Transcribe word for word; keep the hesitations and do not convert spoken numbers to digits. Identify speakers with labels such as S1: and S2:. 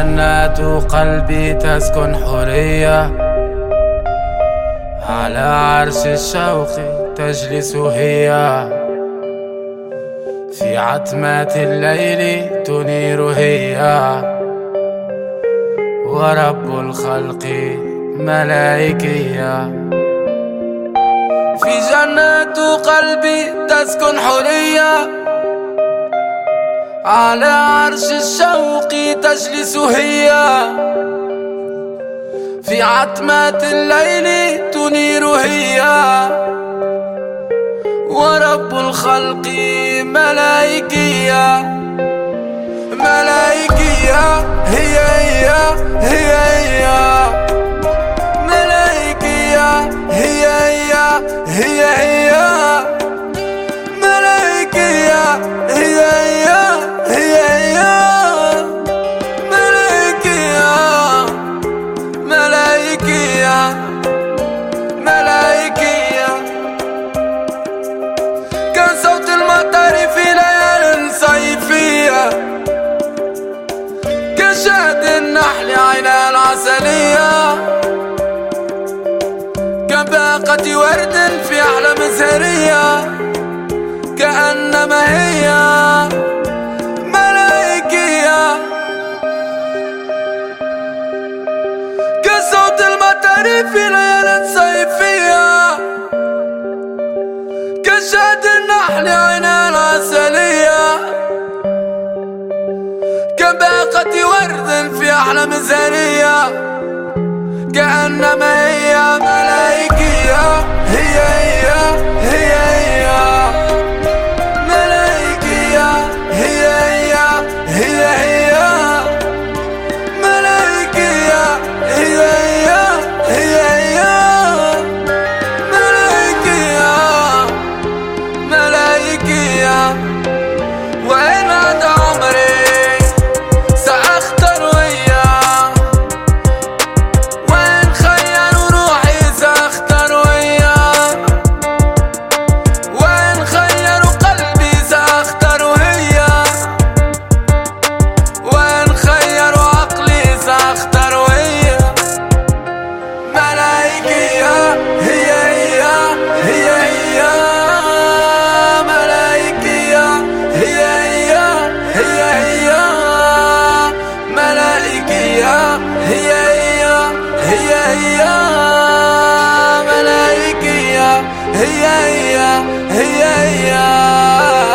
S1: جنات قلبي تسكن حرية، على عرش الشوق تجلس هي، في عتمات الليل تنير هي، ورب الخلق ملائكية. في جنات قلبي تسكن حرية، على عرش الشوق تجلس هي، في عتمات الليل تنير هي، ورب الخلق ملائكية. ملائكية هي هي هي هي ملائكية هي هي هي هي ملائكية هي هي هي هي ملائكية ملائكية ملائكية. كان صوت المطر في ليال صيفية، كشهد النحل عينها العسلية، كباقة ورد في أحلام زهرية، كأنما هي ملائكية. كصوت المطر في ليالي صيفية، كشهد النحل عينها العسلية، كباقة ورد في أحلام زهرية، كأنما هي ملائكية. هي هي هي هي ملائكية هي هي هي هي ملائكية هي هي هي هي ملائكية ملائكية. وإن عاد عمري سأختار وياه، وإن خيروا روحي سأختار وياه، وإن خيروا قلبي سأختار هي، وإن خيروا عقلي سأختار هي. ملائكية هي هي هي هي ملائكية هي هي هي هي ملائكية هي هي هي هي ملائكية هي هي هي هي